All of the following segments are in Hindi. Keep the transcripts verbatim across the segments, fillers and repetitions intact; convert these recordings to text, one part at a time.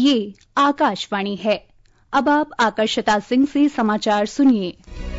ये आकाशवाणी है। अब आप आकर्षिता सिंह से समाचार सुनिए।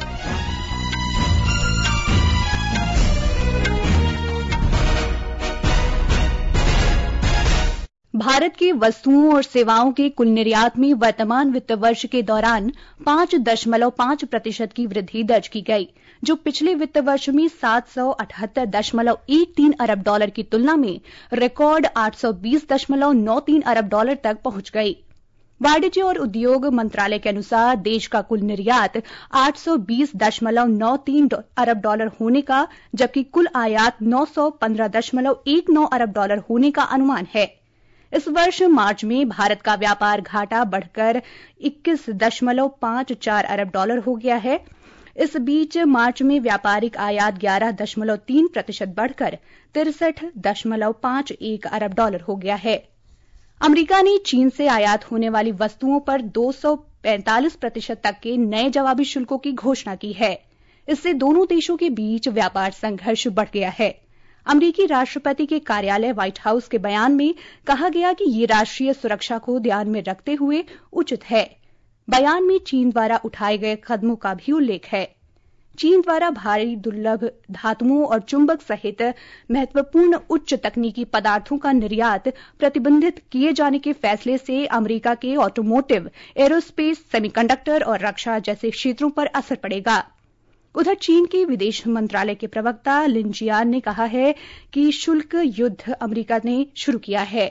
भारत के वस्तुओं और सेवाओं के कुल निर्यात में वर्तमान वित्त वर्ष के दौरान पांच दशमलव पांच प्रतिशत की वृद्धि दर्ज की गई, जो पिछले वित्त वर्ष में सात सौ अठहत्तर दशमलव एक तीन अरब डॉलर की तुलना में रिकॉर्ड आठ सौ बीस दशमलव नौ तीन अरब डॉलर तक पहुंच गई। वाणिज्य और उद्योग मंत्रालय के अनुसार देश का कुल निर्यात आठ सौ बीस दशमलव नौ तीन अरब डॉलर होने का, जबकि कुल आयात नौ सौ पंद्रह दशमलव एक नौ अरब डॉलर होने का अनुमान है। इस वर्ष मार्च में भारत का व्यापार घाटा बढ़कर इक्कीस दशमलव पांच चार अरब डॉलर हो गया है। इस बीच मार्च में व्यापारिक आयात ग्यारह दशमलव तीन प्रतिशत बढ़कर तिरसठ दशमलव पांच एक अरब डॉलर हो गया है। अमेरिका ने चीन से आयात होने वाली वस्तुओं पर दो सौ पैंतालीस प्रतिशत तक के नए जवाबी शुल्कों की घोषणा की है। इससे दोनों देशों के बीच व्यापार संघर्ष बढ़ गया है। अमेरिकी राष्ट्रपति के कार्यालय व्हाइट हाउस के बयान में कहा गया कि ये राष्ट्रीय सुरक्षा को ध्यान में रखते हुए उचित है। बयान में चीन द्वारा उठाए गए कदमों का भी उल्लेख है। चीन द्वारा भारी दुर्लभ धातुओं और चुंबक सहित महत्वपूर्ण उच्च तकनीकी पदार्थों का निर्यात प्रतिबंधित किए जाने के फैसले से अमेरिका के ऑटोमोटिव, एरोस्पेस, सेमीकंडक्टर और रक्षा जैसे क्षेत्रों पर असर पड़ेगा। उधर चीन के विदेश मंत्रालय के प्रवक्ता लिन जियान ने कहा है कि शुल्क युद्ध अमेरिका ने शुरू किया है।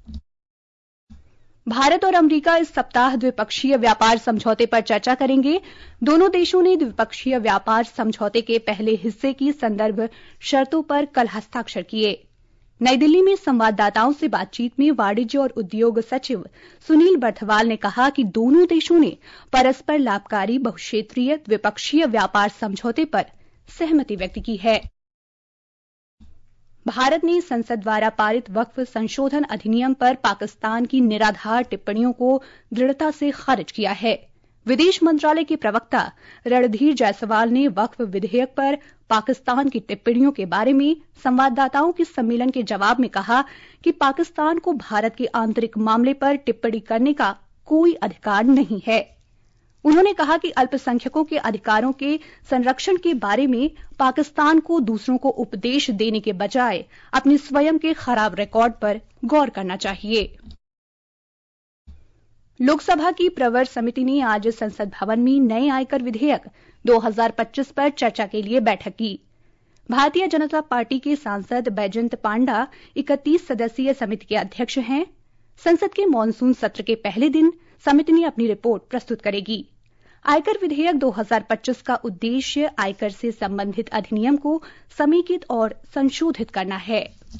भारत और अमेरिका इस सप्ताह द्विपक्षीय व्यापार समझौते पर चर्चा करेंगे। दोनों देशों ने द्विपक्षीय व्यापार समझौते के पहले हिस्से की संदर्भ शर्तों पर कल हस्ताक्षर किए। नई दिल्ली में संवाददाताओं से बातचीत में वाणिज्य और उद्योग सचिव सुनील बर्थवाल ने कहा कि दोनों देशों ने परस्पर लाभकारी बहुक्षेत्रीय द्विपक्षीय व्यापार समझौते पर सहमति व्यक्त की है। भारत ने संसद द्वारा पारित वक्फ संशोधन अधिनियम पर पाकिस्तान की निराधार टिप्पणियों को दृढ़ता से खारिज किया है। विदेश मंत्रालय के प्रवक्ता रणधीर जायसवाल ने वक्फ विधेयक पर पाकिस्तान की टिप्पणियों के बारे में संवाददाताओं के सम्मेलन के जवाब में कहा कि पाकिस्तान को भारत के आंतरिक मामले पर टिप्पणी करने का कोई अधिकार नहीं है। उन्होंने कहा कि अल्पसंख्यकों के अधिकारों के संरक्षण के बारे में पाकिस्तान को दूसरों को उपदेश देने के बजाय अपने स्वयं के खराब रिकॉर्ड पर गौर करना चाहिए। लोकसभा की प्रवर समिति ने आज संसद भवन में नए आयकर विधेयक दो हज़ार पच्चीस पर चर्चा के लिए बैठक की। भारतीय जनता पार्टी के सांसद बैजंत पांडा इकतीस सदस्यीय समिति के अध्यक्ष हैं। संसद के मॉनसून सत्र के पहले दिन समिति ने अपनी रिपोर्ट प्रस्तुत करेगी। आयकर विधेयक दो हज़ार पच्चीस का उद्देश्य आयकर से संबंधित अधिनियम को समेकित और संशोधित करना है।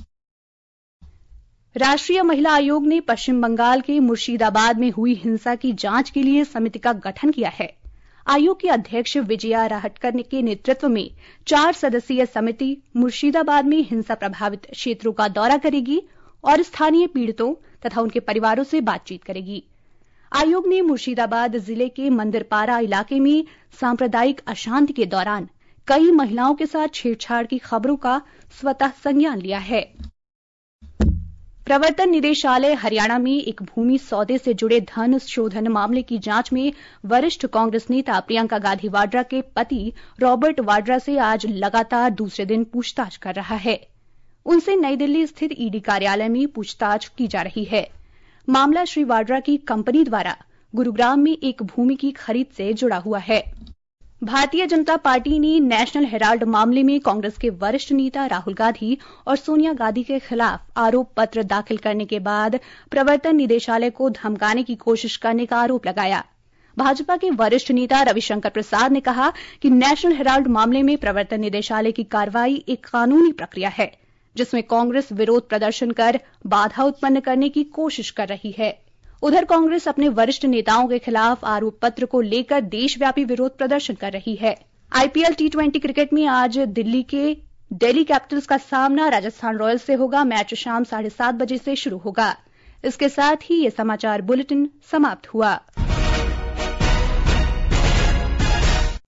राष्ट्रीय महिला आयोग ने पश्चिम बंगाल के मुर्शिदाबाद में हुई हिंसा की जांच के लिए समिति का गठन किया है। आयोग की अध्यक्ष विजया राहटकर के नेतृत्व में चार सदस्यीय समिति मुर्शिदाबाद में हिंसा प्रभावित क्षेत्रों का दौरा करेगी और स्थानीय पीड़ितों तथा उनके परिवारों से बातचीत करेगी। आयोग ने मुर्शिदाबाद जिले के मंदिरपारा इलाके में सांप्रदायिक अशांति के दौरान कई महिलाओं के साथ छेड़छाड़ की खबरों का स्वतः संज्ञान लिया है। प्रवर्तन निदेशालय हरियाणा में एक भूमि सौदे से जुड़े धन शोधन मामले की जांच में वरिष्ठ कांग्रेस नेता प्रियंका गांधी वाड्रा के पति रॉबर्ट वाड्रा से आज लगातार दूसरे दिन पूछताछ कर रहा है। उनसे नई दिल्ली स्थित ईडी कार्यालय में पूछताछ की जा रही है। मामला श्री वाड्रा की कंपनी द्वारा गुरुग्राम में एक भूमि की खरीद से जुड़ा हुआ है। भारतीय जनता पार्टी ने नेशनल हेराल्ड मामले में कांग्रेस के वरिष्ठ नेता राहुल गांधी और सोनिया गांधी के खिलाफ आरोप पत्र दाखिल करने के बाद प्रवर्तन निदेशालय को धमकाने की कोशिश करने का आरोप लगाया। भाजपा के वरिष्ठ नेता रविशंकर प्रसाद ने कहा कि नेशनल हेराल्ड मामले में प्रवर्तन निदेशालय की कार्रवाई एक कानूनी प्रक्रिया है, जिसमें कांग्रेस विरोध प्रदर्शन कर बाधा उत्पन्न करने की कोशिश कर रही है। उधर कांग्रेस अपने वरिष्ठ नेताओं के खिलाफ आरोप पत्र को लेकर देशव्यापी विरोध प्रदर्शन कर रही है। आईपीएल टी ट्वेंटी क्रिकेट में आज दिल्ली के दिल्ली कैपिटल्स का सामना राजस्थान रॉयल्स से होगा। मैच शाम साढ़े सात बजे से शुरू होगा। इसके साथ ही ये समाचार बुलेटिन समाप्त हुआ।